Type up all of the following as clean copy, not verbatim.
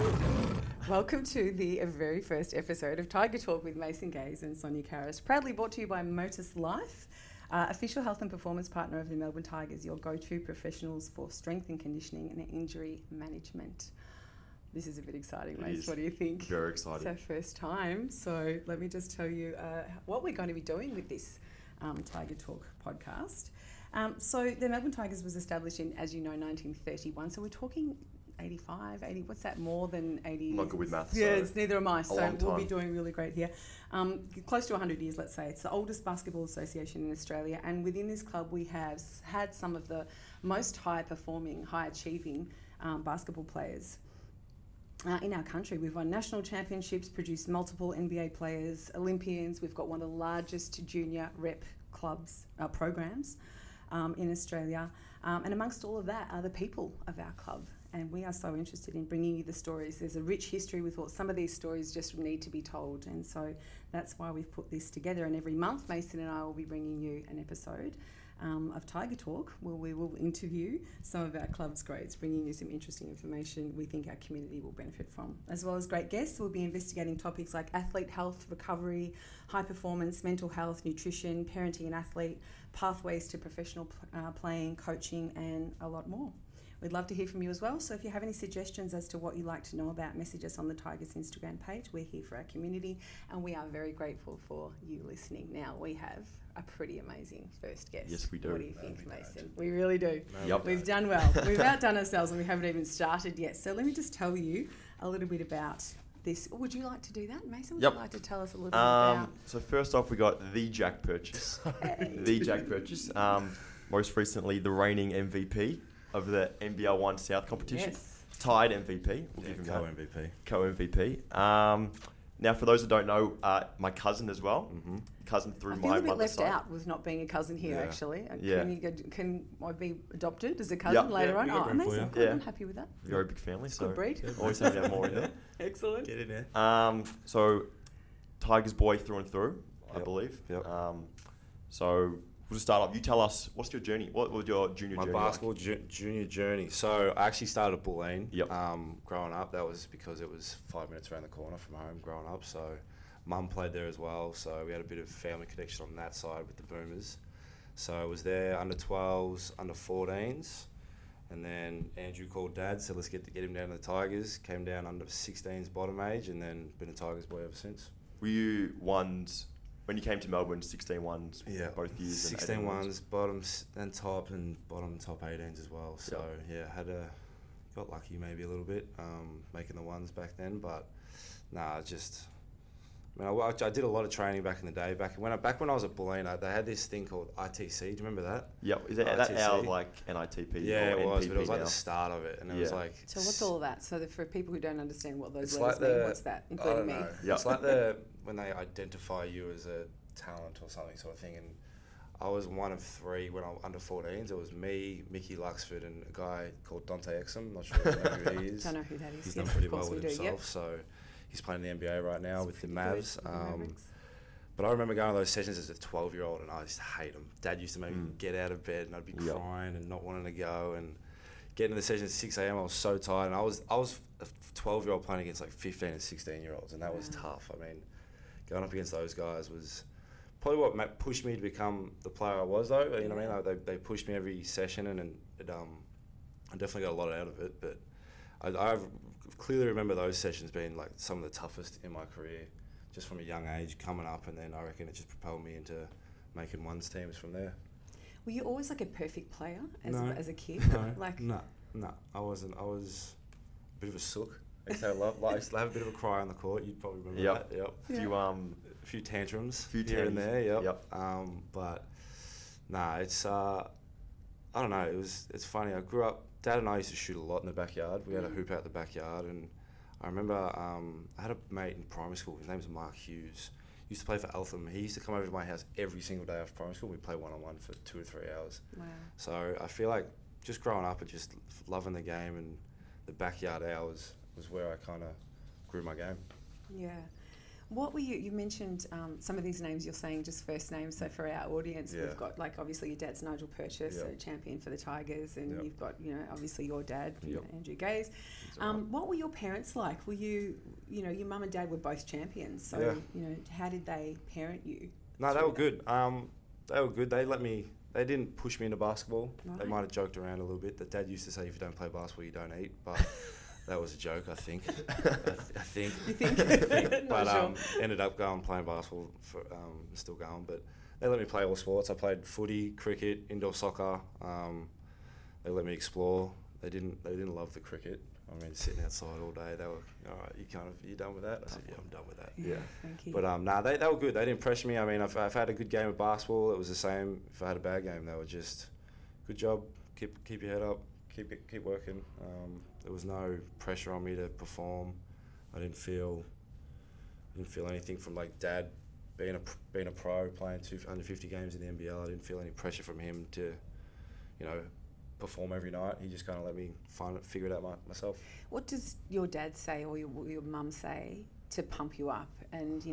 Welcome to the very first episode of Tiger Talk with Mason Gaze and Sonia Karras, proudly brought to you by Motus Life, official health and performance partner of the Melbourne Tigers, your go-to professionals for strength and conditioning and injury management. This is a bit exciting, Mace. What do you think? Very exciting. It's our first time, so let me just tell you what we're going to be doing with this Tiger Talk podcast. So the Melbourne Tigers was established in, as you know, 1931, so we're talking 85, 80, what's that, more than 80? I'm not good with maths. Yeah, it's neither am I, so we'll be time. doing really great here. Close to 100 years, let's say. It's the oldest basketball association in Australia, and within this club we have had some of the most high-performing, high-achieving basketball players in our country. We've won national championships, produced multiple NBA players, Olympians. We've got one of the largest junior rep clubs, programs in Australia. And amongst all of that are the people of our club. And we are so interested in bringing you the stories. There's a rich history with what some of these stories just need to be told. And so that's why we've put this together. And every month, Mason and I will be bringing you an episode of Tiger Talk, where we will interview some of our club's greats, bringing you some interesting information we think our community will benefit from. As well as great guests, we'll be investigating topics like athlete health, recovery, high performance, mental health, nutrition, parenting and athlete, pathways to professional playing, coaching, and a lot more. We'd love to hear from you as well. So if you have any suggestions as to what you'd like to know about, message us on the Tigers Instagram page. We're here for our community, and we are very grateful for you listening. Now, we have a pretty amazing first guest. Yes, we do. What do you think, Mason? We really do. Yep. We've done well. We've outdone ourselves, and we haven't even started yet. So let me just tell you a little bit about this. Would you like to do that, Mason? Would you like to tell us a little bit about... So first off, we got the Jack Purchase. The Jack Purchase. Most recently, the reigning MVP of the NBL 1 South competition. Yes. Tied MVP. We'll give him co-MVP. Co-MVP. Now, for those who don't know, my cousin as well. Mm-hmm. Cousin through I my feel a bit mother's left side. out with not being a cousin here, actually. Yeah. Can I be adopted as a cousin later on? we got Oh, room for amazing. you. Good. Yeah. I'm happy with that. Very big family. So Good breed. always having more in there. Excellent. Get in there. So Tigers boy through and through, I believe. Yep. So we'll just start off. You tell us, what's your journey? What was your junior My journey basketball junior journey. So I actually started at Bulleen. Yep. Growing up, that was because it was 5 minutes around the corner from home growing up. So mum played there as well. So we had a bit of family connection on that side with the Boomers. So I was there under 12s, under 14s. And then Andrew called Dad, said let's get him down to the Tigers. Came down under 16s bottom age, and then been a Tigers boy ever since. Were you ones, when you came to Melbourne, 16 ones both years? 16 and ones, bottoms and top, and bottom top 18s as well. So got lucky maybe a little bit making the ones back then, but I did a lot of training back in the day. Back when I was at Bulleen, they had this thing called ITC. Do you remember that? Yep. Is that ITC? our like NITP? Yeah, or it was, NPP but it was like now? the start of it, and it was like. So what's all of that? So for people who don't understand what those It's letters like mean, what's that, including me? Yep. It's like when they identify you as a talent or something sort of thing, and I was one of three when I was under 14s. It was me, Mickey Luxford, and a guy called Dante Exum. Not sure if you know who he is. Don't know who that is. He's Yes, done pretty of course well with we do, himself. So he's playing in the NBA right now with the Mavs. Good, the Mavericks. But I remember going to those sessions as a 12-year-old, and I used to hate them. Dad used to make me get out of bed, and I'd be crying and not wanting to go. And getting to the session at 6 a.m, I was so tired. And I was a 12-year-old playing against like 15 and 16-year-olds, and that was tough. I mean, going up against those guys was probably what pushed me to become the player I was, though. You know what I mean? Like, they pushed me every session, and I definitely got a lot out of it. But I clearly remember those sessions being like some of the toughest in my career, just from a young age coming up, and then I reckon it just propelled me into making ones teams from there. Were you always like a perfect player as a kid? No, I wasn't. I was a bit of a sook. I used to have a bit of a cry on the court. You'd probably remember that. Yep. A few tantrums few and there. Yep. But it's I don't know. It's funny. I grew up. Dad and I used to shoot a lot in the backyard. We had a hoop out the backyard, and I remember I had a mate in primary school. His name was Mark Hughes. He used to play for Eltham. He used to come over to my house every single day after primary school. We'd play one-on-one for 2 or 3 hours. Wow. So I feel like just growing up and just loving the game, and the backyard hours was where I kind of grew my game. Yeah. What were you mentioned some of these names you're saying just first names, so for our audience we've got like obviously your dad's Nigel Purchase, a champion for the Tigers, and you've got obviously your dad, Andrew Gaze. What were your parents like? Were you your mum and dad were both champions, so how did they parent you? No, they were good. They were good. They didn't push me into basketball. Right. They might have joked around a little bit. The dad used to say, if you don't play basketball, you don't eat. But that was a joke, I think. I think. You think? But ended up playing basketball, still going. But they let me play all sports. I played footy, cricket, indoor soccer. They let me explore. They didn't love the cricket. I mean, sitting outside all day. They were, all right, you done with that? I said, yeah, I'm done with that. Yeah, thank you. But they were good. They didn't pressure me. I mean, I've had a good game of basketball. It was the same if I had a bad game. They were just, good job, keep your head up, keep working. There was no pressure on me to perform. I didn't feel anything from like Dad being a pro, playing under 50 games in the NBL. I didn't feel any pressure from him to, perform every night. He just kind of let me figure it out myself. What does your dad say or your mum say to pump you up? And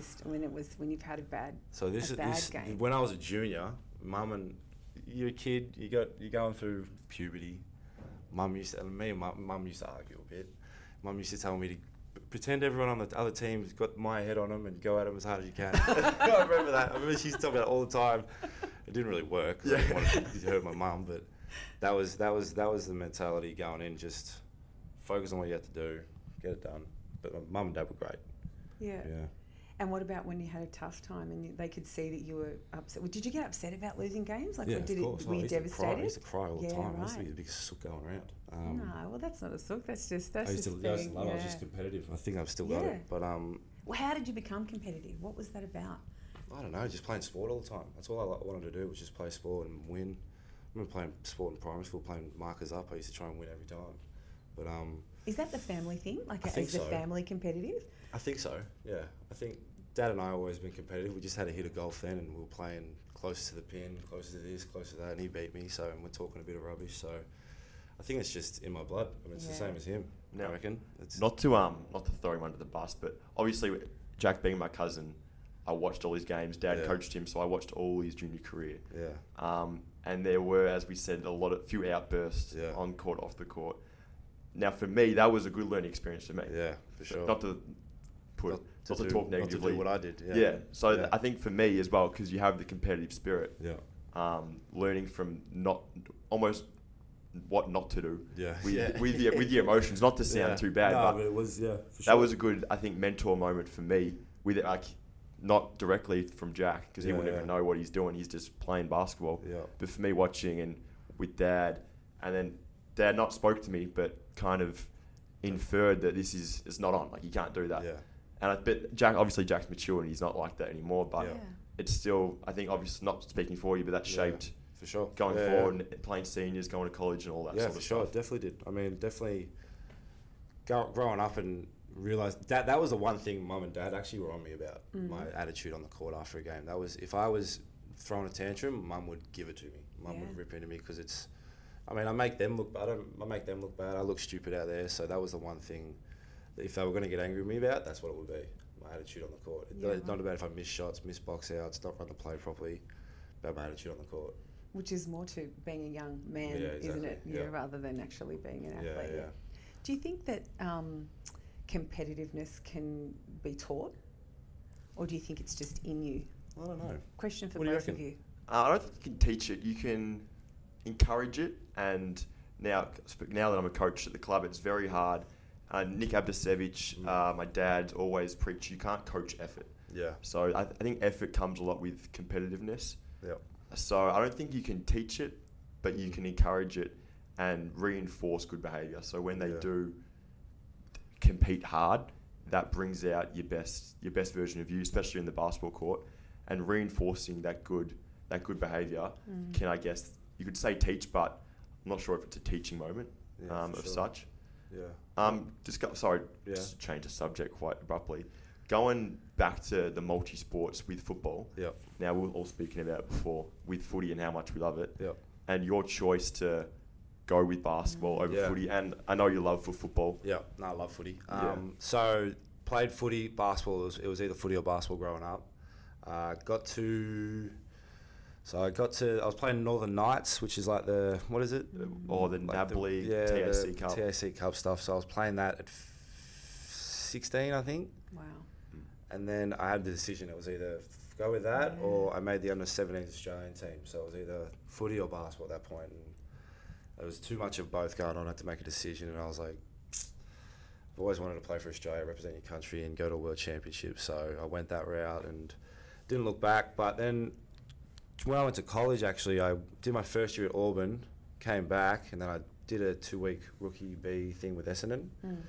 when you've had a bad game. When I was a junior, Mum and you're a kid, you're going through puberty. Mum used to argue a bit. Mum used to tell me to pretend everyone on the other team's got my head on them and go at them as hard as you can. I remember that. I remember she used to tell me that all the time. It didn't really work. I didn't want to hurt my mum, but that was the mentality going in. Just focus on what you have to do, get it done. But my mum and dad were great. Yeah. And what about when you had a tough time and they could see that you were upset? Did you get upset about losing games? Like, of course. Were you devastated? I used to cry all the time. Right. I used to be the biggest sook going around. No, well, that's not a sook. That's just I used to love it. I was just competitive. I think I've still got it. But well, how did you become competitive? What was that about? I don't know. Just playing sport all the time. That's all I wanted to do, was just play sport and win. I remember playing sport in primary school, playing markers up. I used to try and win every time. But is that the family thing? Like, is the family competitive? I think so. Yeah, I think Dad and I have always been competitive. We just had a hit of golf then, and we were playing close to the pin, close to this, close to that, and he beat me. So, and we're talking a bit of rubbish. So, I think it's just in my blood. I mean, it's the same as him. I reckon. Not to throw him under the bus, but obviously Jack being my cousin, I watched all his games. Dad coached him, so I watched all his junior career. Yeah. And there were, as we said, few outbursts on court, off the court. Now, for me, that was a good learning experience for me. Yeah, for sure. Not to talk negatively. Not to do what I did. So I think for me as well, because you have the competitive spirit. Yeah. Learning from almost what not to do. Yeah. With your emotions, not to sound too bad. No, but it was for sure. That was a good, I think, mentor moment for me. With it, like, not directly from Jack, because he wouldn't even know what he's doing. He's just playing basketball. Yeah. But for me, watching and with Dad, and then Dad not spoke to me, but kind of inferred that it's not on. Like, you can't do that. Yeah. And but Jack's mature and he's not like that anymore. But it's still, I think, obviously not speaking for you, but that shaped for sure going forward and playing seniors, going to college and all that sort of stuff. Yeah, for sure, definitely did. I mean, definitely growing up and realised that was the one thing Mum and Dad actually were on me about, my attitude on the court after a game. That was, if I was throwing a tantrum, Mum would give it to me. Mum would rip into me, because it's, I mean, I make them look bad. I look stupid out there. So that was the one thing that if they were going to get angry with me about, that's what it would be. My attitude on the court. It's not about if I miss shots, miss box outs, not run the play properly, about my attitude on the court. Which is more to being a young man, isn't it? Rather than actually being an athlete. Yeah. Do you think that competitiveness can be taught? Or do you think it's just in you? I don't know. Question for both of you. I don't think you can teach it. You can encourage it. And now that I'm a coach at the club, it's very hard. Nick Abdasevich, my dad, always preached, you can't coach effort. Yeah. So I think effort comes a lot with competitiveness. Yeah. So I don't think you can teach it, but you can encourage it and reinforce good behaviour. So when they do compete hard, that brings out your best version of you, especially in the basketball court, and reinforcing that good behaviour can, I guess, you could say teach, but I'm not sure if it's a teaching moment such. Yeah. Just to change the subject quite abruptly. Going back to the multi-sports with football. Yeah. Now, we were all speaking about it before with footy and how much we love it. Yeah. And your choice to go with basketball over footy, and I know you love football. Yeah. No, I love footy. So played footy, basketball. It was either footy or basketball growing up. I was playing Northern Knights, which is like what is it? Or the Like NAB League, yeah, TAC the Cup. TAC Cup stuff. So I was playing that at 16, I think. Wow. And then I had the decision. It was either go with that or I made the under-17 Australian team. So it was either footy or basketball at that point. And there was too much of both going on. I had to make a decision. And I was like, I've always wanted to play for Australia, represent your country and go to a World Championship. So I went that route and didn't look back. But then when I went to college, actually, I did my first year at Auburn, came back, and then I did a 2-week rookie B thing with Essendon.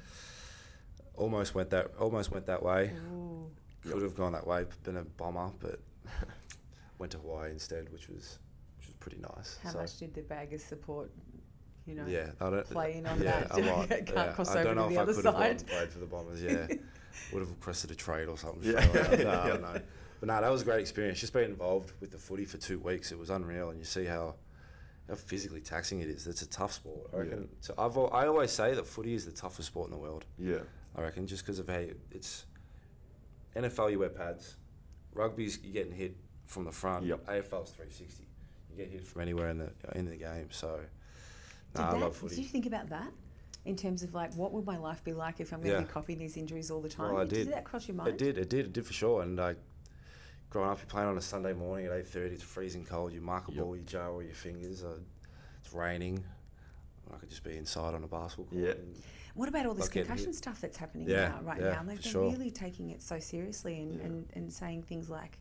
Almost went that way. Ooh. Could have gone that way, been a bomber, but went to Hawaii instead, which was pretty nice. How much did the baggers support? Yeah, I don't play in on yeah, that. a lot. Can't cross I over don't know to if the I other could have gone side. and played for the Bombers. Yeah, would have requested a trade or something. Yeah. I don't know. But no, that was a great experience. Just being involved with the footy for 2 weeks, it was unreal, and you see how physically taxing it is. It's a tough sport. I reckon. So I always say that footy is the toughest sport in the world. Yeah. I reckon just because of how it's NFL, you wear pads. Rugby's you're getting hit from the front. Yep. AFL's 360. You get hit from anywhere in the game. So, I love footy. Did you think about that in terms of like what would my life be like if I'm going to be copying these injuries all the time? Well, I did. Did that cross your mind? It did for sure. And growing up, you're playing on a Sunday morning at 8:30. It's freezing cold. You mark a ball, you jar all your fingers. It's raining. I could just be inside on a basketball court. Yeah. What about all this Like getting concussion hit. stuff that's happening Yeah, right yeah, now? They've for been sure. really taking it so seriously and saying things like,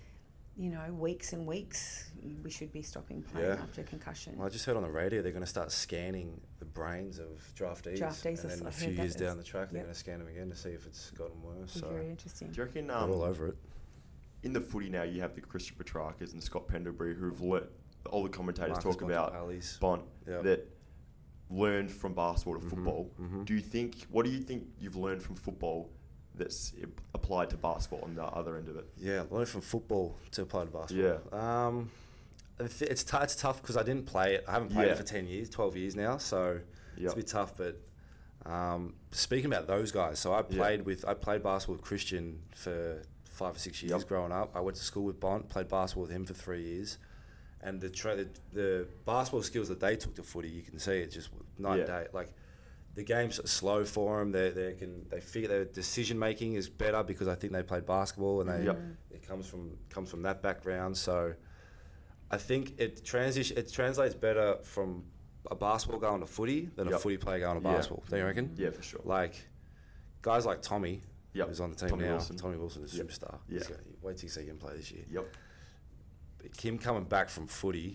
weeks and weeks we should be stopping playing after concussion. Well, I just heard on the radio they're going to start scanning the brains of draftees. Draftees, and then a I've few heard that years as- down the track, they're yep. going to scan them again to see if it's gotten worse. Be So very interesting. Do you reckon we're all over it. in the footy now you have the Christian Petrarcas and Scott Pendlebury who've learnt, all the commentators Marcus talk about Bontempelli's. Bont, Yep. that learned from basketball to football. mhm. What do you think you've learned from football that's applied to basketball on the other end of it? Yeah, learn from football to apply to basketball. It's tough because I didn't play it. I haven't played it for 10 years, 12 years now, so it's a bit tough. But speaking about those guys, so I played basketball with Christian for 5 or 6 years growing up. I went to school with Bont, played basketball with him for 3 years. And the basketball skills that they took to footy, you can see it just night and day. Like the game's slow for them. They figure their decision making is better because I think they played basketball and it comes from that background. So I think it translates better from a basketball going to footy than a footy player going to basketball. Don't you reckon? Yeah, for sure. Like guys like Tommy, who's on the team Tommy now. Wilson. Tommy Wilson is a superstar. Yeah. Wait till you see him play this year. Yep. Him coming back from footy,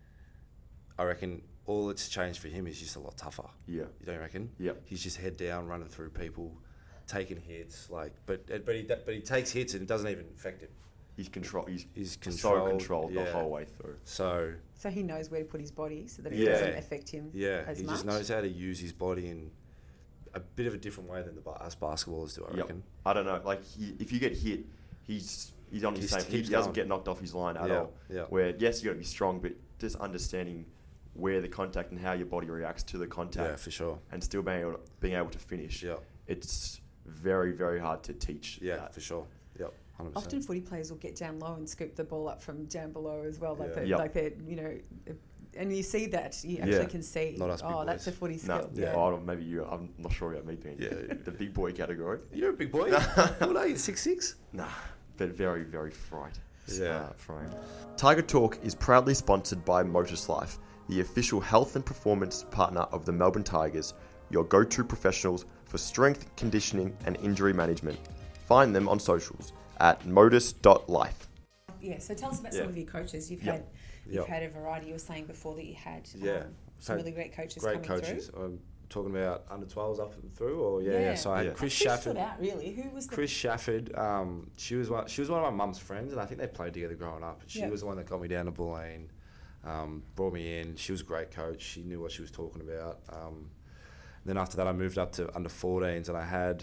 I reckon all it's changed for him is just a lot tougher. Yeah. You don't reckon? Yep. He's just head down, running through people, taking hits. But he takes hits and it doesn't even affect him. He's He's so controlled the whole way through. So he knows where to put his body so that it doesn't affect him as he much. just knows how to use his body in a bit of a different way than us basketballers do, I reckon. I don't know. Like if you get hit, he's on his same. He doesn't get knocked off his line at all. Yeah. Where yes, you got to be strong, but just understanding where the contact and how your body reacts to the contact. Yeah, for sure. And still being able to finish. Yeah. It's very, very hard to teach. Yeah, that. for sure. Yep, 100%. Often footy players will get down low and scoop the ball up from down below as well. And you see that. You actually can see, Not us big boys. that's a footy skill. Maybe you. I'm not sure about me being the big boy category. You're a big boy. What are you, 6'6"? Nah, but very, very fright. Yeah. Frame. Tiger Talk is proudly sponsored by Motus Life, the official health and performance partner of the Melbourne Tigers, your go-to professionals for strength, conditioning and injury management. Find them on socials at modus.life. Yeah, so tell us about some of your coaches. You've had a variety. You were saying before that you had some really great coaches Great coming coaches. through. I'm talking about under 12s up and through, or So I had Chris Who Shafford. stood out really? Who was the Chris Shafford. She was one of my mum's friends, and I think they played together growing up. She was the one that got me down to Bulleen, brought me in. She was a great coach. She knew what she was talking about. Then after that, I moved up to under 14s, and I had.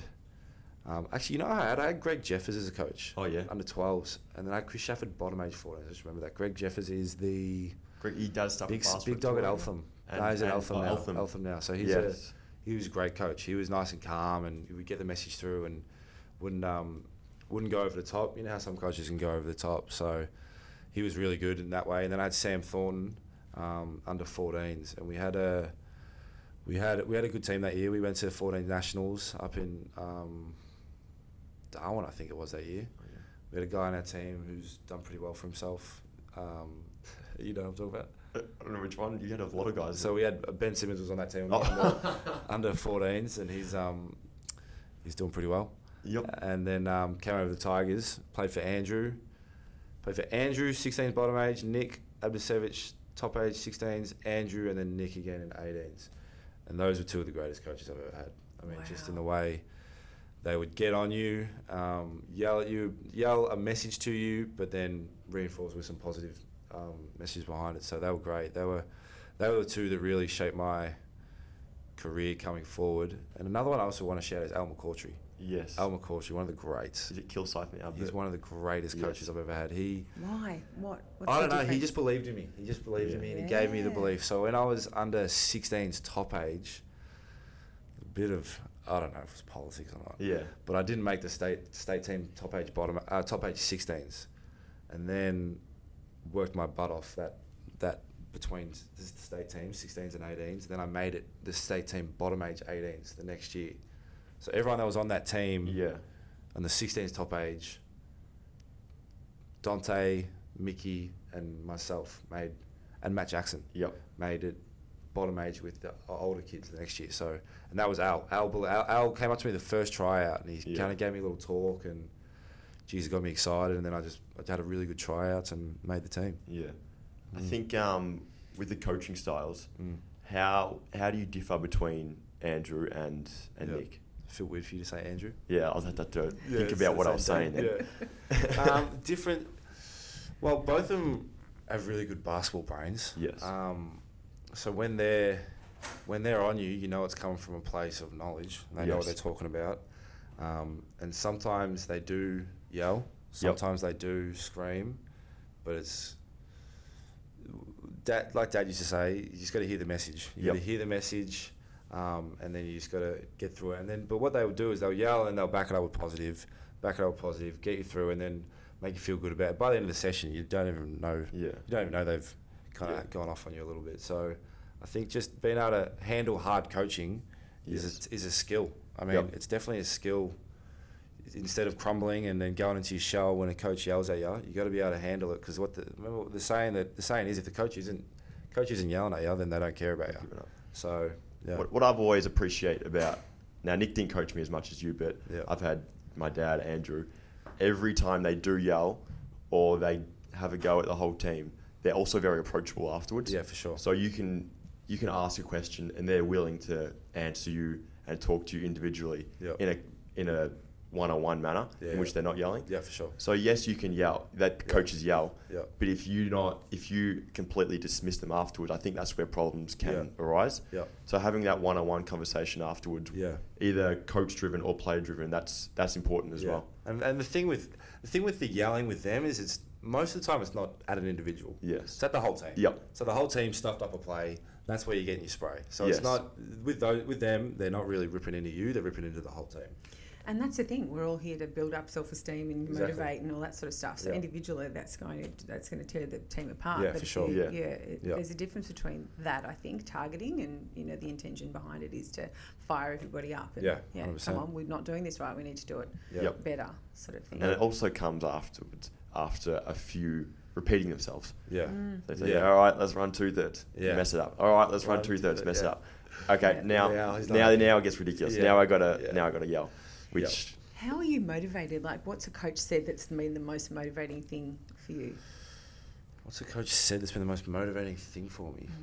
I had Greg Jeffers as a coach. Oh, yeah. Under 12s. And then I had Chris Shafford, bottom age 14s. I just remember that. Greg Jeffers is he does stuff big dog at Eltham. He's at Eltham now. So he was a great coach. He was nice and calm, and he would get the message through. And wouldn't go over the top. You know how some coaches can go over the top. So he was really good in that way. And then I had Sam Thornton, under 14s, and we had a good team that year. We went to 14 nationals up in Darwin, I think it was that year. Oh, yeah. We had a guy on our team who's done pretty well for himself. You know what I'm talking about? I don't know which one. You had a lot of guys. So we had Ben Simmons was on that team under 14s, and he's doing pretty well. Yep. And then came over to the Tigers, played for Andrew. 16s bottom age, Nick Abdusevich top age 16s, Andrew, and then Nick again in 18s. And those were two of the greatest coaches I've ever had. I mean, just in the way they would get on you, yell at you, yell a message to you, but then reinforce with some positive messages behind it. So they were great. They were the two that really shaped my career coming forward. And another one I also want to shout out is Al McCautry. Yes. Al McCautry, one of the greats. Is it Kilsyth now? He's one of the greatest coaches I've ever had. Why? What's I don't know. difference? He just believed in me. He just believed in me, and he gave me the belief. So when I was under 16's top age, a bit of, I don't know if it was politics or not. Yeah. But I didn't make the state team top age 16s, and then worked my butt off that between the state teams 16s and 18s. Then I made it the state team bottom age 18s the next year. So everyone that was on that team, on the 16s top age, Dante, Mickey, and myself and Matt Jackson, made it bottom age with the older kids the next year. So, and that was Al. Al came up to me the first tryout, and he kind of gave me a little talk, and geez, it got me excited. And then I had a really good tryout and made the team. Yeah, I think with the coaching styles, how do you differ between Andrew and Nick? Feel weird for you to say Andrew. Yeah, I'll have to think about what I was saying then. Yeah. Different. Well, both of them have really good basketball brains. Yes. So when they're on you, you know it's coming from a place of knowledge. They know what they're talking about. And sometimes they do yell. Sometimes they do scream. But it's like Dad used to say, you just got to hear the message. You got to hear the message. And then you just got to get through it. But what they would do is they'll yell and they'll back it up with positive, get you through, and then make you feel good about it. By the end of the session, you don't even know. Yeah. You don't even know they've kind of gone off on you a little bit. So I think just being able to handle hard coaching is a skill. I mean, it's definitely a skill. Instead of crumbling and then going into your shell when a coach yells at you, you got to be able to handle it. Because remember what the saying is, if the coach isn't yelling at you, then they don't care about you. So. Yeah. What I've always appreciated about, now Nick didn't coach me as much as you, but I've had my dad, Andrew, every time they do yell or they have a go at the whole team, they're also very approachable afterwards. Yeah, for sure. So you can ask a question and they're willing to answer you and talk to you individually in a one-on-one manner in which they're not yelling. Yeah, for sure. So yes, you can yell. That coaches yell. Yeah. But if you completely dismiss them afterwards, I think that's where problems can arise. Yeah. So having that one-on-one conversation afterwards, either coach-driven or player-driven, that's important as well. And the thing with the yelling with them is it's most of the time it's not at an individual. Yes. It's at the whole team. Yep. So the whole team stuffed up a play. That's where you're getting your spray. So it's not with them. They're not really ripping into you. They're ripping into the whole team. And that's the thing. We're all here to build up self-esteem and motivate and all that sort of stuff. So individually, that's going to tear the team apart. Yeah, but for sure. There's a difference between that. I think targeting and the intention behind it is to fire everybody up. And, 100%. Come on, we're not doing this right. We need to do it better, sort of thing. And it also comes afterwards, after a few repeating themselves. Yeah. They say, all right, let's run 2/3. Mess it up. All right, let's run 2/3. Mess it up. Okay, now it gets ridiculous. Now I gotta yell. How are you motivated? Like, what's a coach said that's been the most motivating thing for you? What's a coach said that's been the most motivating thing for me?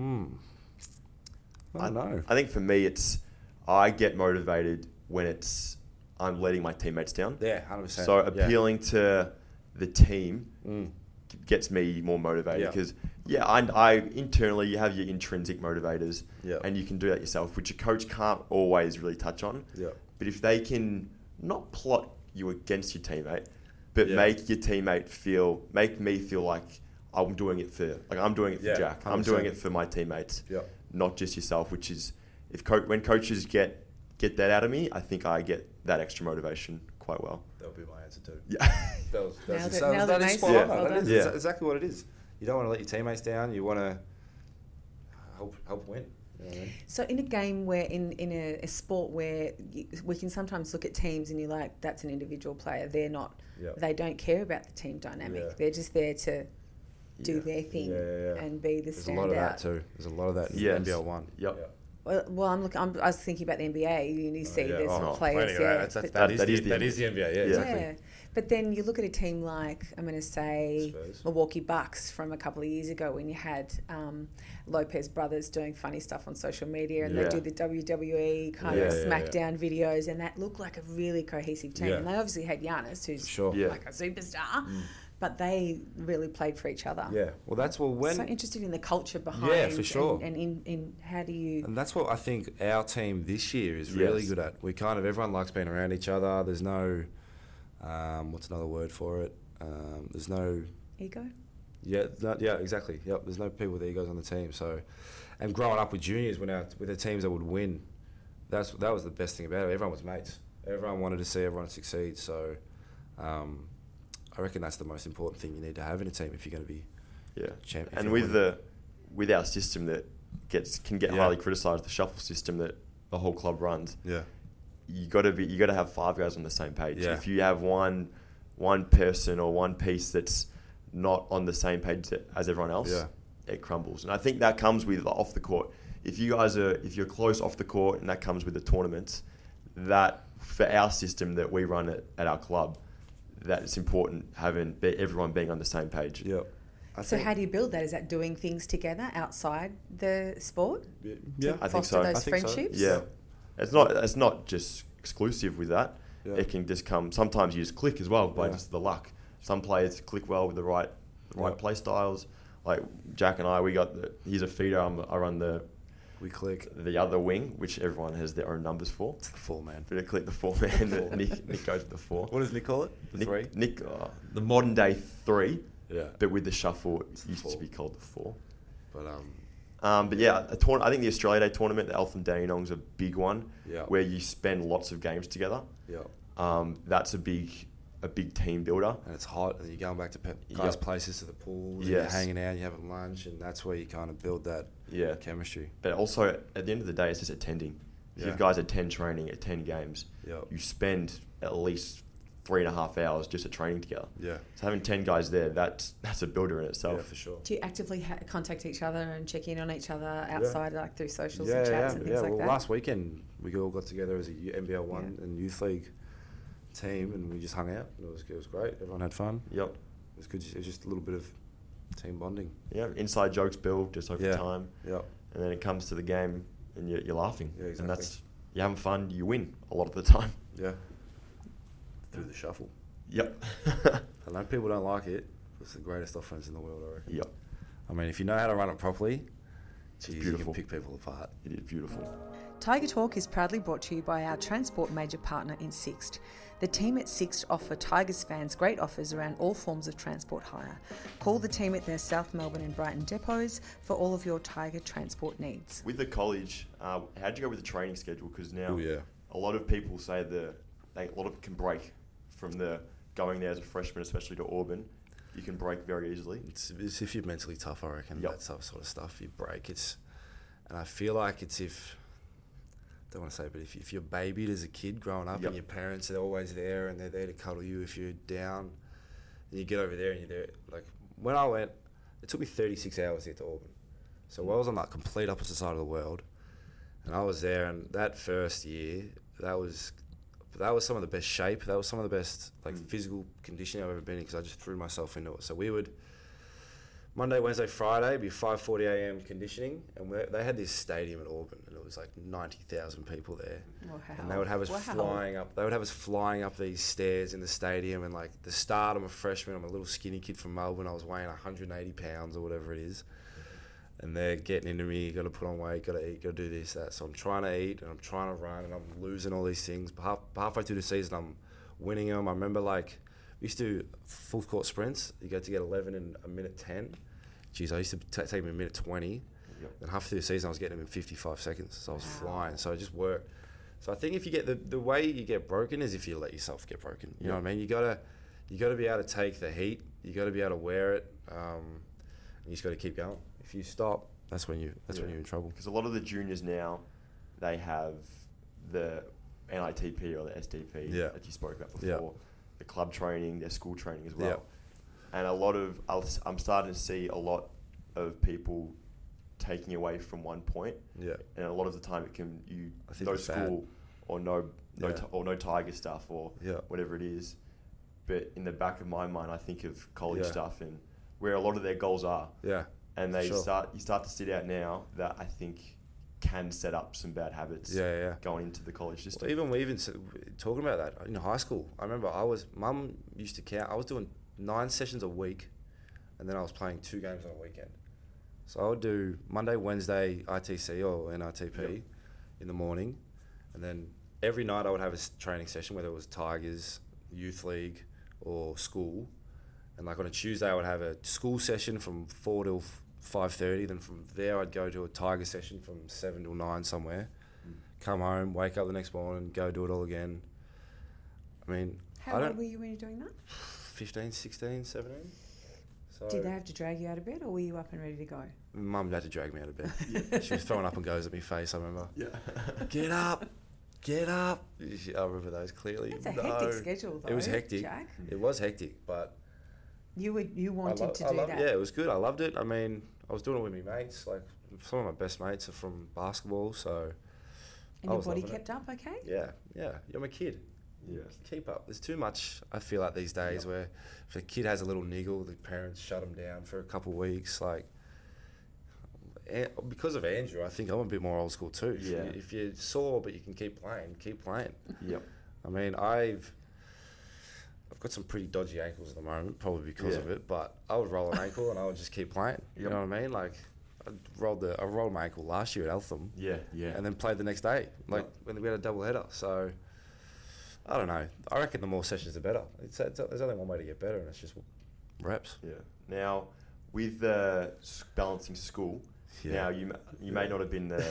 I don't know. I think for me, I get motivated when I'm letting my teammates down. Yeah, 100%. So appealing to the team gets me more motivated because I internally you have your intrinsic motivators and you can do that yourself, which a coach can't always really touch on. Yeah. But if they can not plot you against your teammate, but make me feel like I'm doing it for Jack. 100%. I'm doing it for my teammates, not just yourself. Which is when coaches get that out of me, I think I get that extra motivation quite well. That would be my answer too. Yeah. That is spot on. Well That is Yeah. exactly what it is. You don't want to let your teammates down. You want to help win. You know what I mean? So in a game where, in a sport where we can sometimes look at teams and you're like, that's an individual player. They're not, they don't care about the team dynamic. Yeah. They're just there to do their thing Yeah. and be the There's standout. a lot of that too. There's a lot of that in Yes. NBL 1. Yep. Well, I was thinking about the NBA. You see, there's some players there. That is the NBA. Yeah, exactly. Yeah, but then you look at a team like, I'm going to say, Spurs. Milwaukee Bucks from a couple of years ago when you had Lopez brothers doing funny stuff on social media and they Yeah. do the WWE kind of SmackDown videos, and that looked like a really cohesive team. Yeah. And they obviously had Giannis, who's Sure. Yeah. like a superstar, but they really played for each other. Yeah. Well, that's when. So interested in the culture behind. Yeah, for sure. And in how do you... And that's what I think our team this year is really Yes. good at. We kind of, everyone likes being around each other. There's no, what's another word for it? There's no, Ego? exactly. Yep, there's no people with egos on the team. So, and growing up with juniors, with the teams that would win, that was the best thing about it. Everyone was mates. Everyone wanted to see everyone succeed. So, I reckon that's the most important thing you need to have in a team if you're going to be champion. And with our system that can get highly criticised, the shuffle system that the whole club runs. Yeah. You got to have 5 guys on the same page. Yeah. If you have one person or one piece that's not on the same page as everyone else, it crumbles. And I think that comes with off the court. If you're close off the court, and that comes with the tournaments, that for our system that we run at our club, that it's important having everyone being on the same page. Yep. So how do you build that? Is that doing things together outside the sport? Yeah, I think foster so. those I think so. friendships? Yeah, it's not just exclusive with that. Yeah. It can just come. Sometimes you just click as well by Yeah. just the luck. Some players click well with the right play styles. Like Jack and I, he's a feeder. I run We click. the other wing, which everyone has their own numbers for. It's the 4-man. But I click the 4-man. Nick goes with the 4. What does Nick call it? The 3? Nick, the modern day 3, Yeah. but with the shuffle, it the used 4. to be called the 4. But yeah, I think the Australia Day tournament, the Eltham Dandenong's a big one, where you spend lots of games together. That's a big team builder. And it's hot, and you're going back to guys' places, to the pools, and you're hanging out, you're having lunch, and that's where you kind of build that chemistry. But also, at the end of the day, it's just attending. If you guys attend training, attend games, you spend at least 3.5 hours just at training together. Yeah. So having 10 guys there, that's a builder in itself. Yeah, for sure. Do you actively contact each other and check in on each other outside, like through socials and chats and things like well, that? last weekend we all got together as a NBL 1 and Youth League team, and we just hung out. It was great. Everyone had fun. Yep. It was good. It was just a little bit of team bonding. Yeah, inside jokes build just over time. Yep. And then it comes to the game and you're laughing. Yeah, exactly. And that's, you're having fun, you win a lot of the time. Yeah. Through the shuffle. Yep. I know people don't like it. It's the greatest offense in the world, I reckon. Yep. I mean, if you know how to run it properly, you beautiful. can pick people apart. It is beautiful. Tiger Talk is proudly brought to you by our transport major partner in Sixt. The team at Sixt offer Tigers fans great offers around all forms of transport hire. Call the team at their South Melbourne and Brighton depots for all of your Tiger transport needs. With the college, how'd you go with the training schedule? Because now Oh, a lot of people say a lot of it can break from the going there as a freshman, especially to Auburn. You can break very easily. It's if you're mentally tough, I reckon. Yep. That sort of stuff, you break. And I feel like it's don't want to say, but if you're babied as a kid growing up and your parents are always there and they're there to cuddle you if you're down, and you get over there and you're there. Like when I went, it took me 36 hours to get to Auburn. So I was on that complete opposite side of the world, and I was there. And that first year, that was some of the best shape. That was some of the best physical conditioning I've ever been in, because I just threw myself into it. So we would Monday, Wednesday, Friday be 5:40 a.m. conditioning, and they had this stadium at Auburn, and it was like 90,000 people there. Wow. And they would have us flying up. They would have us flying up these stairs in the stadium, and like the start, I'm a freshman. I'm a little skinny kid from Melbourne. I was weighing 180 pounds or whatever it is, and they're getting into me. You got to put on weight. Got to eat. Got to do this, that. So I'm trying to eat and I'm trying to run, and I'm losing all these things. But halfway through the season, I'm winning them. I remember we used to do full court sprints. You get to get 11 in a minute 10. Geez, I used to take me a minute 20. And half through the season, I was getting them in 55 seconds. So I was flying. So I just worked. So I think if you get the way you get broken is if you let yourself get broken. You know what I mean? You gotta be able to take the heat. You gotta be able to wear it. And you just gotta keep going. If you stop, that's when you're in trouble. Because a lot of the juniors now, they have the NITP or the SDP that you spoke about before, the club training, their school training as well. And I'm starting to see a lot of people taking away from one point. Yeah. And a lot of the time it can no school or no Tiger stuff or whatever it is. But in the back of my mind, I think of college stuff and where a lot of their goals are. Yeah. And you start to sit out now that I think can set up some bad habits going into the college system. Well, we even talking about that in high school. I remember Mum used to count. I was doing 9 sessions a week, and then I was playing 2 games on a weekend. So I would do Monday, Wednesday ITC or NRTP in the morning, and then every night I would have a training session, whether it was Tigers, Youth League, or school. And like on a Tuesday, I would have a school session from 4 till 5:30. Then from there, I'd go to a Tiger session from 7 till 9 somewhere. Come home, wake up the next morning, go do it all again. I mean, how old were you when you were doing that? 15, 16, 17. So did they have to drag you out of bed, or were you up and ready to go? Mum had to drag me out of bed. She was throwing up and goes at my face, I remember. Yeah. Get up. I remember those clearly. That's a hectic schedule, though. It was hectic. Jack. It was hectic, but you wanted to do that. Yeah, it was good. I loved it. I mean, I was doing it with my mates. Like, some of my best mates are from basketball, so. And your body kept up okay? Yeah. I'm a kid. Yeah. Keep up. There's too much, I feel like, these days where if a kid has a little niggle, the parents shut them down for a couple of weeks. Like, because of Andrew, I think I'm a bit more old school too. Yeah. If you're sore but you can keep playing. Yep. I mean, I've got some pretty dodgy ankles at the moment, probably because of it. But I would roll an ankle and I would just keep playing. You know what I mean? Like, I rolled my ankle last year at Eltham. Yeah. And then played the next day, when we had a double header. So I don't know. I reckon the more sessions, the better. There's only one way to get better, and it's just reps. Yeah. Now, with balancing school, now you may not have been the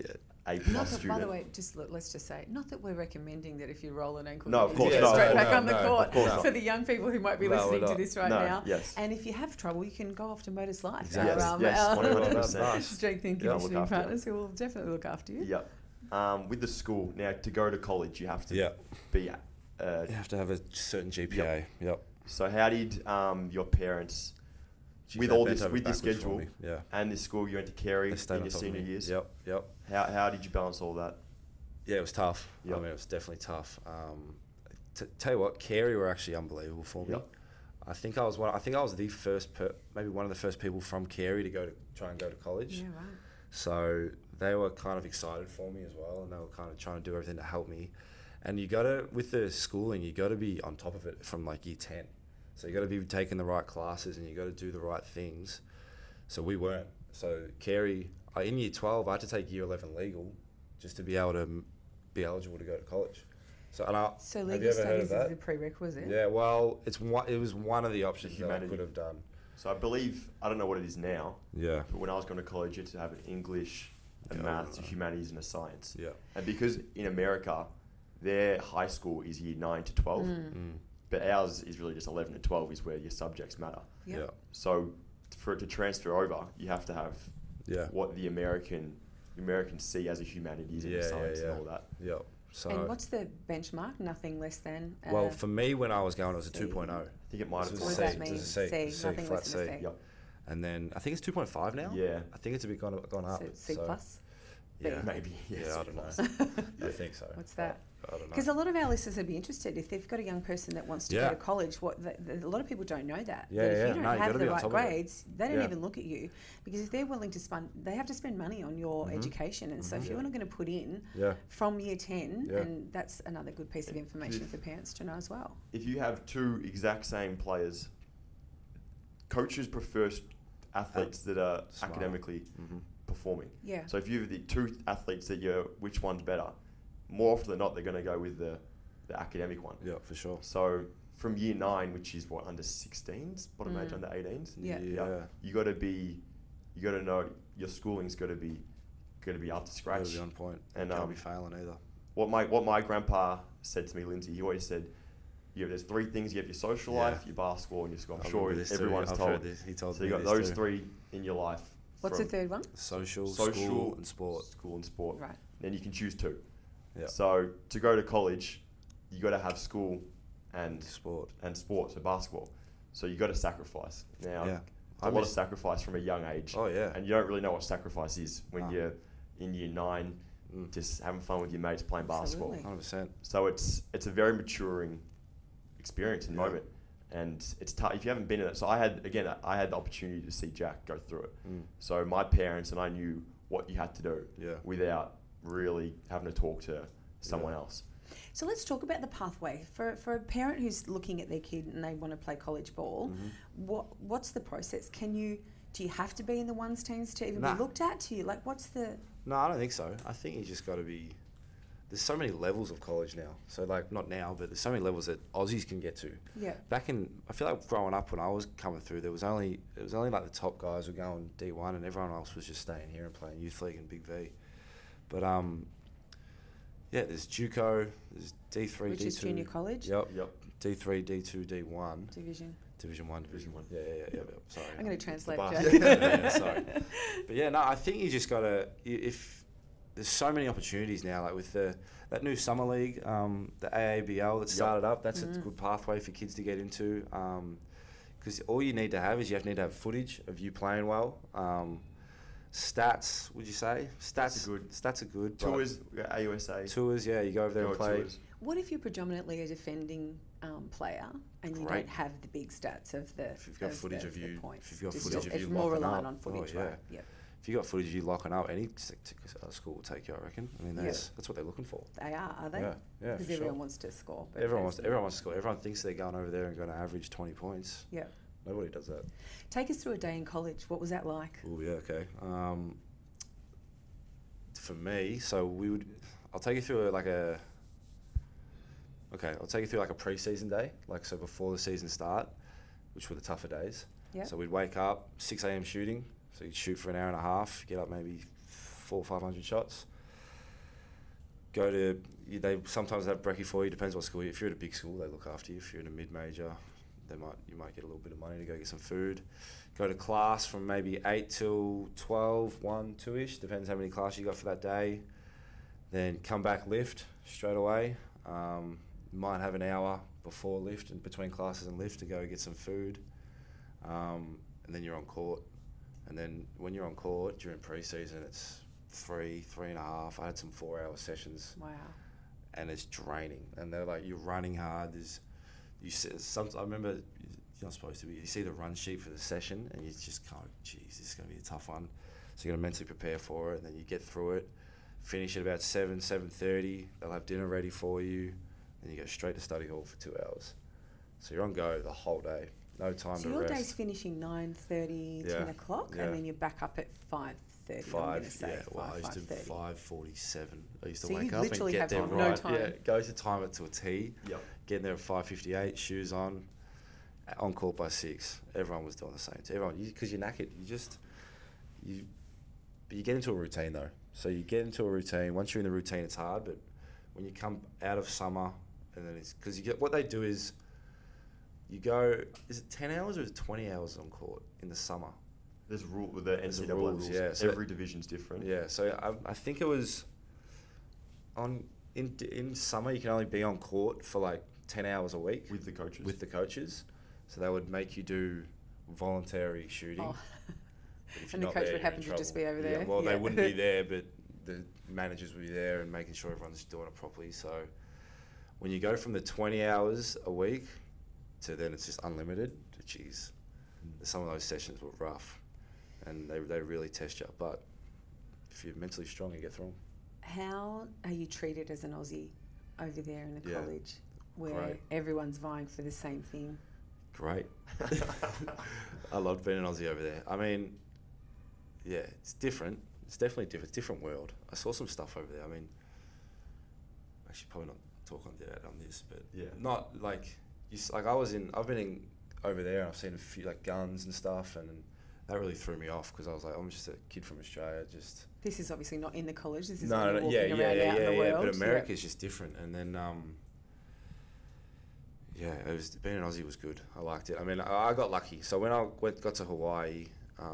A+ student. By the way, let's just say, not that we're recommending that if you roll an ankle, no, of course, get straight back on the court. For the young people who might be listening to this now. Yes. And if you have trouble, you can go off to Motus Life. Yes, Our 100%. strength and conditioning partners who will definitely look after you. Yep. With the school, now to go to college, you have to be... you have to have a certain GPA. Yep. So how did your parents... with this schedule and this school, you went to Carey in your senior years. Yep. How did you balance all that? Yeah, it was tough. Yep. I mean, it was definitely tough. Tell you what, Carey were actually unbelievable for me. Yep. I think I was the first, maybe one of the first people from Carey to try and go to college. Yeah, right. So they were kind of excited for me as well, and they were kind of trying to do everything to help me. And with the schooling, you got to be on top of it from like year 10. So you got to be taking the right classes and you got to do the right things. So we weren't. So Carey, in year 12, I had to take year 11 legal just to be able to be eligible to go to college. So legal studies is a prerequisite. Yeah, well, it was one of the options that I could have done. So I don't know what it is now. Yeah. But when I was going to college, you had to have an English, a maths, a humanities, and a science. Yeah. And because in America, their high school is year 9 to 12. But ours is really just 11 to 12 is where your subjects matter. Yep. Yeah. So for it to transfer over, you have to have what the Americans see as a humanities and a science and all that. Yeah. So and what's the benchmark? Nothing less than... well, for me, when I was going, it was a 2.0. I think it might have been What does that mean? C, nothing flat less than a C. Yep. And then I think it's 2.5 now. Yeah. I think it's a bit gone up. So C plus? Yeah. Maybe. Yes. Yeah, I don't know. I think so. What's that? I don't know. Because a lot of our listeners would be interested if they've got a young person that wants to go to college. A lot of people don't know that. Yeah, that if you don't have the right top grades, they don't even look at you, because if they're willing to spend, they have to spend money on your education. And so if you're not going to put in from year 10, and that's another good piece of information for parents to know as well. If you have 2 exact same players, coaches prefer athletes that are academically performing. Yeah. So if you have the 2 athletes which one's better, more often than not, they're going to go with the academic one. Yeah, for sure. So from year 9, which is under 16s, bottom age under 18s. Yeah. You got to know your schooling's got to be up to scratch. Got to be on point. And can't be failing either. what my grandpa said to me, Lindsay, he always said, there's three things. You have your social life, your basketball, and your school. I'm sure everyone's told. He told so me you got those three in your life. What's the third one? Social, school, and sport. School and sport. Right. Then you can choose two. Yeah. So to go to college, you got to have school and sport, so basketball. So you got to sacrifice. Now, yeah. a lot of sacrifice from a young age. Oh yeah. And you don't really know what sacrifice is when you're in year 9, just having fun with your mates playing basketball. 100%. So it's a very maturing experience and moment, and it's tough if you haven't been in it. So I had the opportunity to see Jack go through it. So my parents and I knew what you had to do without really having to talk to someone else. So let's talk about the pathway for a parent who's looking at their kid and they want to play college ball. What's the process? Do you have to be in the ones teams to even be looked at? No, I don't think so. I think you just got to be. There's so many levels of college now. So not now, but there's so many levels that Aussies can get to. Yeah. I feel like growing up when I was coming through, it was only like the top guys were going D1 and everyone else was just staying here and playing youth league and Big V. But there's JUCO, there's D3, which D2. is junior college. Yep. D3, D2, D1. Division 1. Yeah. Sorry. I'm going to translate, Jack. Sorry. But I think you just got to, if there's so many opportunities now, like with that new summer league, the AABL that started up, that's a good pathway for kids to get into. Because all you need to have is need to have footage of you playing well. Stats, would you say? Stats are good. Tours, AUSA. Tours, you go over there and play. Tours. What if you're predominantly a defending player and you don't have the big stats of the If you've got footage of you, points? if you've got footage of you it's more locking reliant up. on footage, right? Yep. If you got footage of you locking up, any school will take you, I reckon. I mean, that's what they're looking for. They are they? Yeah, because everyone wants to score. Everyone wants to score. Everyone thinks they're going over there and going to average 20 points. Yeah. Nobody does that. Take us through a day in college. What was that like? Oh yeah, okay. For me, I'll take you through I'll take you through a pre-season day, so before the season start, which were the tougher days. Yeah. So we'd wake up 6 a.m. shooting. So you'd shoot for an hour and a half, get up maybe 400 or 500 shots. They sometimes have brekkie for you, depends what school. If you're at a big school, they look after you. If you're in a mid-major, you might get a little bit of money to go get some food. Go to class from maybe 8 till 12, 1, 2-ish, depends how many classes you got for that day. Then come back lift straight away. Might have an hour before lift and between classes and lift to go get some food. And then you're on court. And then when you're on court during pre-season, it's 3.5. I had some 4-hour sessions. Wow. And it's draining. And they're like, you're running hard. I remember you're not supposed to be. You see the run sheet for the session, and you just go, geez, this is going to be a tough one. So you got to mentally prepare for it, and then you get through it. Finish at about 7:30. They'll have dinner ready for you. Then you go straight to study hall for 2 hours. So you're on go the whole day. No time to rest. So your day's finishing 9:30, 10 o'clock, and then you're back up at 5:30. 5, I used to 5:47. I used to so wake you up literally and get have there no right. time. Yeah, go to time it to a T. Yep. Getting there at 5:58, shoes on court by 6. Everyone was doing the same. Because you're knackered. But you get into a routine though. So you get into a routine. Once you're in the routine, it's hard. But when you come out of summer, and then it's because what they do is you go. Is it 10 hours or is it 20 hours on court in the summer? There's rule with the NCAA rules. Yeah. So every division's different. Yeah. So I think it was in summer you can only be on court for 10 hours a week with the coaches. So they would make you do voluntary shooting. Oh. And the coach would happen to just be over there. Yeah, well, they wouldn't be there, but the managers would be there and making sure everyone's doing it properly. So when you go from the 20 hours a week to then it's just unlimited, geez, some of those sessions were rough and they really test you. But if you're mentally strong, you get through them. How are you treated as an Aussie over there in the college where Great. everyone's vying for the same thing? Great. I loved being an Aussie over there. I mean, yeah, it's different. It's definitely different. It's a different world. I saw some stuff over there. I mean, actually probably not talk on this, but not I've been over there and I've seen a few guns and stuff, and that really threw me off because I was like, I'm just a kid from Australia, just This is obviously not in the college. This is No, when no, you're walking yeah, around out in the world. But America is just different. And then, being an Aussie was good. I liked it. I mean, I got lucky. So when I got to Hawaii,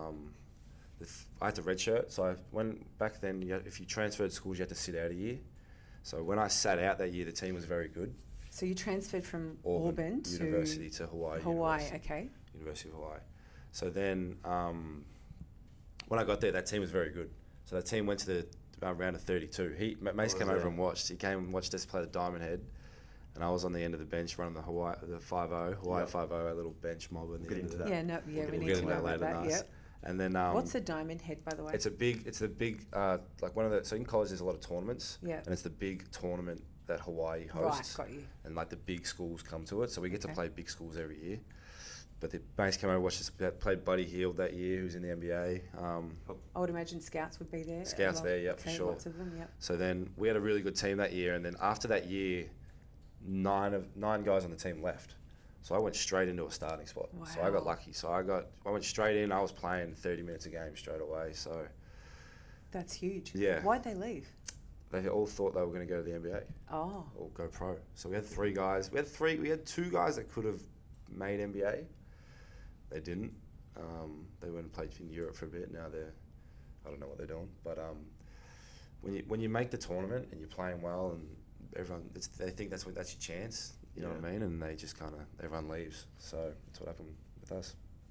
I had to redshirt. So back then, if you transferred schools, you had to sit out a year. So when I sat out that year, the team was very good. So you transferred from Auburn to University to Hawaii. Okay. University of Hawaii. So then, when I got there, that team was very good. So that team went to the round of 32. Mace came over and watched. He came and watched us play the Diamond Head, and I was on the end of the bench running the Hawaii 5-0, our little bench mob. We'll get into that. We need to know about that. Yep. And then what's a Diamond Head, by the way? It's the big like one of the. So in college, there's a lot of tournaments. Yeah. And it's the big tournament that Hawaii hosts. Right, got you. And like the big schools come to it, so we get to play big schools every year. But the Mace came over and watched us. Played Buddy Hield that year, who's in the NBA. I would imagine scouts would be there. Scouts there, yeah, for sure. Lots of them, yep. So then we had a really good team that year, and then after that year, 9 guys on the team left. So I went straight into a starting spot. Wow. So I got lucky. So I went straight in. I was playing 30 minutes a game straight away. So that's huge. Yeah. Why'd they leave? They all thought they were going to go to the NBA. Oh. Or go pro. So we had 3 guys. We had 2 guys that could have made NBA. They didn't. They went and played in Europe for a bit. Now I don't know what they're doing. But when you make the tournament and you're playing well and everyone, they think that's your chance. You know what I mean? And they just everyone leaves. So that's what happened with us.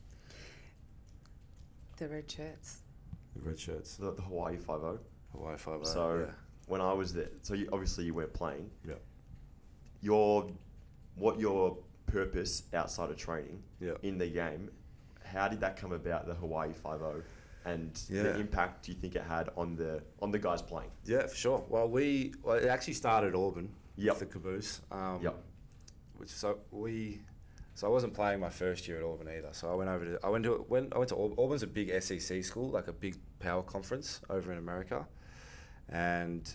The red shirts. The red shirts. The Hawaii 5-0. Hawaii 5-0. So when I was there, so obviously you weren't playing. Yeah. What your purpose outside of training in the game, how did that come about, the Hawaii 5-0, and the impact do you think it had on the guys playing? Yeah, for sure. Well, it actually started at Auburn with the Caboose. So I wasn't playing my first year at Auburn either. So I went to Auburn. Auburn's a big SEC school, like a big power conference over in America, and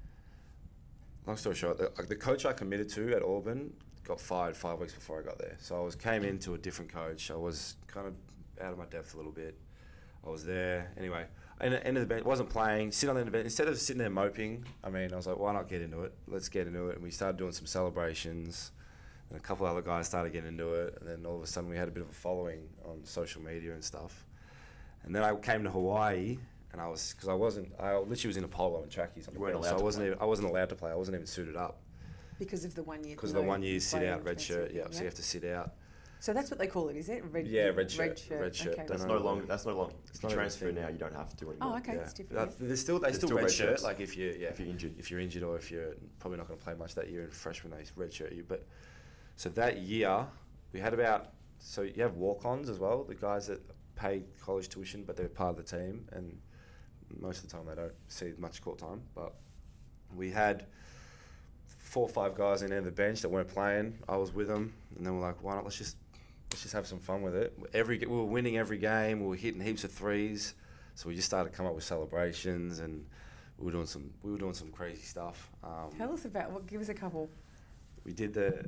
long story short, the coach I committed to at Auburn got fired 5 weeks before I got there. So I came into a different coach. I was kind of out of my depth a little bit. I was there anyway. End of the bench, wasn't playing. Sit on the end of the bench instead of sitting there moping. I was like, why not get into it? Let's get into it. And we started doing some celebrations. And a couple other guys started getting into it. And then all of a sudden we had a bit of a following on social media and stuff. And then I came to Hawaii, and I literally was in a polo and trackies on the bench. So I wasn't allowed to play. I wasn't even suited up. Because of the 1 year. Because of the 1 year sit out red shirt. Yeah, so you have to sit out. So that's what they call it, is it? Red shirt. Red shirt. Okay. That's no longer. If you transfer now, you don't have to anymore. Oh, okay, it's different. They still red shirt. Like if you're injured. If you're injured, or if you're probably not going to play much that year, and freshman they red shirt you. But so that year we had so you have walk-ons as well, the guys that pay college tuition but they're part of the team, and most of the time they don't see much court time. But we had 4 or 5 guys in there on the bench that weren't playing. I was with them, and then we're like, why not? Let's just have some fun with it. We were winning every game. We were hitting heaps of threes, so we just started to come up with celebrations, and we were doing some crazy stuff. Tell us about. Give us a couple. We did the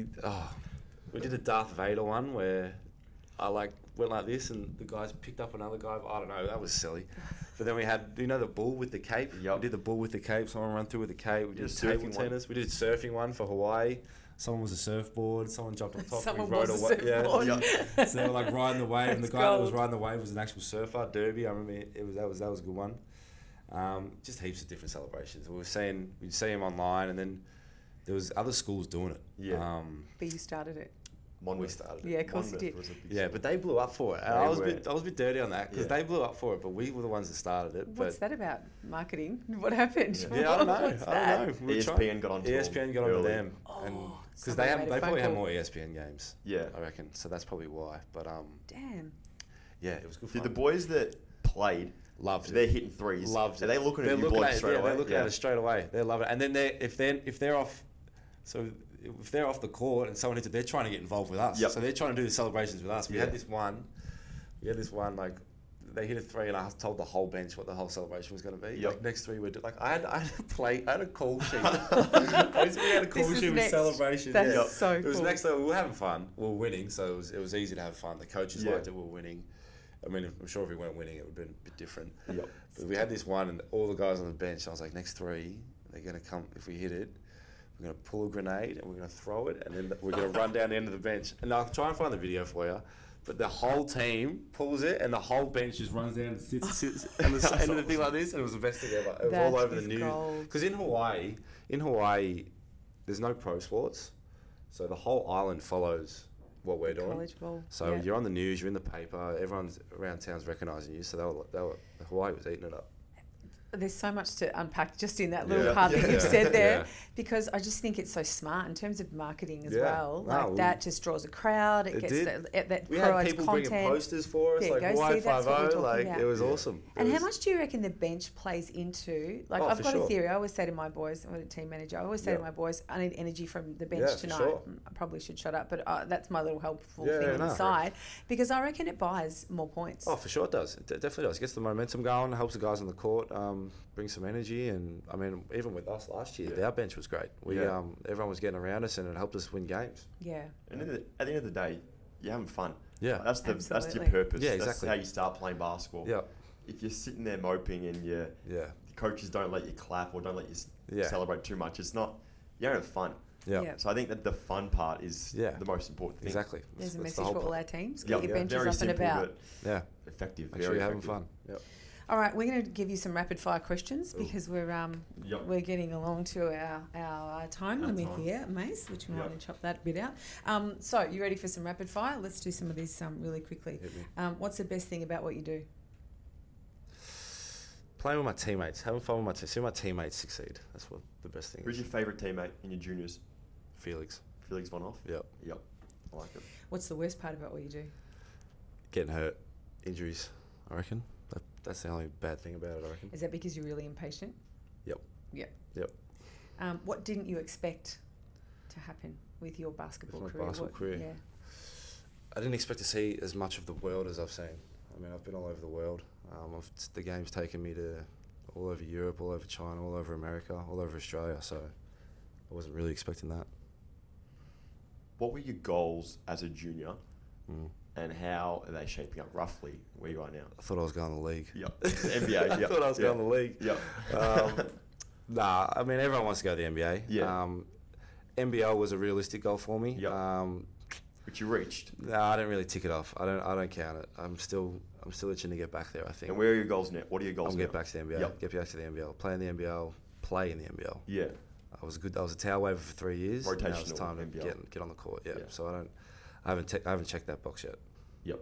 Darth Vader one where I went like this, and the guys picked up another guy. I don't know. That was silly. But then we had, the bull with the cape? Yep. We did the bull with the cape. Someone ran through with the cape. We did table tennis. We did surfing one for Hawaii. Someone was a surfboard. Someone jumped on top. Someone we rode was a surfboard. Yeah. So they were riding the wave, and the guy that was riding the wave was an actual surfer, Derby. I remember that was a good one. Just heaps of different celebrations. We'd see him online, and then there was other schools doing it. Yeah. But you started it. We started it. Yeah, of course you did. Yeah, but they blew up for it. I was a bit dirty on that because they blew up for it, but we were the ones that started it. What's that about? Marketing? What happened? Yeah, I don't know. I don't know. ESPN got onto them. Because they probably had more ESPN games. Yeah. I reckon. So that's probably why. But damn. Yeah, it was good fun. Did the boys that played loved it? They're hitting threes. Loved it. Are they looking at you boys straight away? They're looking at it straight away. They love it. And then if they're off, so if they're off the court and someone hits it, they're trying to get involved with us. Yep. So they're trying to do the celebrations with us. We had this one, like, they hit a 3 and I told the whole bench what the whole celebration was going to be. Yep. Like, next 3 I had a call sheet. We had a call sheet with celebrations. That's so cool. It was next level. We were having fun. We were winning, so it was easy to have fun. The coaches liked it. We were winning. I mean, I'm sure if we weren't winning, it would have been a bit different. Yep. But we had this one, and all the guys on the bench, I was like, next 3, they're going to come, if we hit it, we're going to pull a grenade, and we're going to throw it, and then we're going to run down the end of the bench. And I'll try and find the video for you. But the whole team pulls it, and the whole bench just runs down and sits on the end of the thing like this, and it was the best thing ever. It was all over the news. Because in Hawaii, there's no pro sports, so the whole island follows what we're doing. College ball. So you're on the news, you're in the paper, everyone's around town's recognising you. So Hawaii was eating it up. There's so much to unpack just in that little part that you've said there, Yeah. because I just think it's so smart in terms of marketing as Yeah. well. No, Like that just draws a crowd. It gets did. that We had provides people content. bringing posters for us, There you like go. Hawaii See, that's what we're 5-0, talking like about. it was awesome. And how much do you reckon the bench plays into? Like, Oh, I've for got a sure. theory. I always say to my boys, I'm a team manager, I always say to Yeah. my boys, I need energy from the bench Yeah, for tonight. sure. I probably should shut up, but that's my little helpful Yeah, thing on no. the side, because I reckon it buys more points. Oh, for sure it does. It definitely does. It gets the momentum going, helps the guys on the court, brings some energy. And, I mean, even with us last year, our bench was great. Everyone was getting around us, and it helped us win games. Yeah. And at the end of the day, you're having fun. Yeah. That's your Absolutely. purpose. Yeah, That's exactly. how you start playing basketball. Yeah. If you're sitting there moping and the coaches don't let you clap or don't let you celebrate too much, it's not, you're having fun. Yeah. So I think that the fun part is the most important thing. Exactly. There's a That's the message whole for all point. our teams. Get your benches Very up and simple, about. but effective. Make sure very you're having effective. fun. Yep. All right, we're going to give you some rapid fire questions because we're getting along to our time limit here, Mace, which we want to chop that bit out. So you ready for some rapid fire? Let's do some of these really quickly. What's the best thing about what you do? Playing with my teammates, having fun with my team, seeing my teammates succeed. That's what the best thing Who's is. your favourite teammate in your juniors? Felix. Felix Von Hoff? Yep. I like it. What's the worst part about what you do? Getting hurt, injuries, I reckon. That's the only bad thing about it, I reckon. Is that because you're really impatient? Yep. What didn't you expect to happen with your basketball With my career? basketball career? Yeah. I didn't expect to see as much of the world as I've seen. I mean, I've been all over the world. The game's taken me to all over Europe, all over China, all over America, all over Australia, so I wasn't really expecting that. What were your goals as a junior and how are they shaping up roughly where you are now? I thought I was going to the league. Yep. NBA. I thought I was going to the league. Yep. Nah, I mean, everyone wants to go to the NBA. Yeah. NBL was a realistic goal for me. Yep. Which you reached. No, I didn't really tick it off. I don't count it. I'm still itching to get back there, I think. And where are your goals now? What are your goals I'll now? get back to the NBA. Yep. Get back to the NBL. Play in the NBL. Play in the NBL. Yeah. I was a towel waver for 3 years. Rotational Now it's time to NBL. get on the court. Yeah. So I haven't checked that box yet. Yep.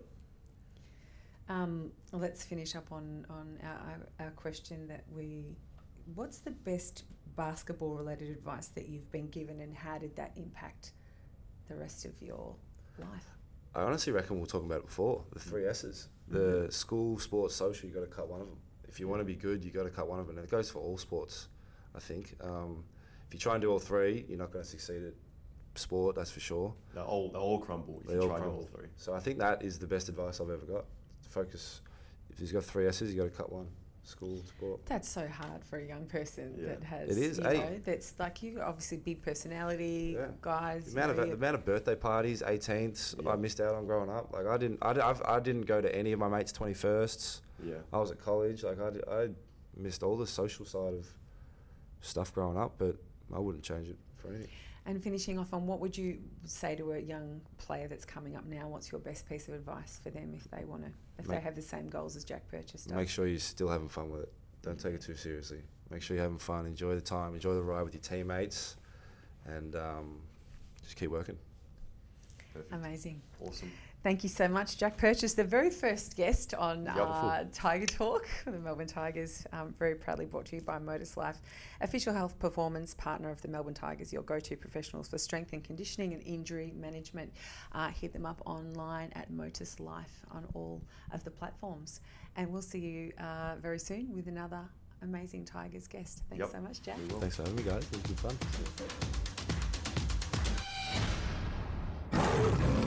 Let's finish up on our question that what's the best basketball related advice that you've been given and how did that impact the rest of your life? I honestly reckon we were talking about it before. The 3 S's. The school, sports, social, you got to cut one of them. If you want to be good, you got to cut one of them. And it goes for all sports, I think. If you try and do all 3, you're not going to succeed at sport, that's for sure. They all crumble if They you all try crumble. all 3. So I think that is the best advice I've ever got. Focus. If you've got 3 S's, you got to cut one. School, sport. That's so hard for a young person that has. It is, that's like you, obviously big personality, guys. The amount of birthday parties, 18th, I missed out on growing up. Like I didn't go to any of my mates' 21sts. Yeah. I was at college. Like I missed all the social side of stuff growing up, but I wouldn't change it for anything. And finishing off on what would you say to a young player that's coming up now? What's your best piece of advice for them if they want to, they have the same goals as Jack Purchase does? Make sure you're still having fun with it. Don't take it too seriously. Make sure you're having fun. Enjoy the time. Enjoy the ride with your teammates, and just keep working. Perfect. Amazing. Awesome. Thank you so much, Jack Purchase, the very first guest on Yep. Tiger Talk, the Melbourne Tigers, very proudly brought to you by Motus Life, official health performance partner of the Melbourne Tigers, your go-to professionals for strength and conditioning and injury management. Hit them up online at Motus Life on all of the platforms. And we'll see you very soon with another amazing Tigers guest. Thanks so much, Jack. Thanks for having me, guys. It was good fun.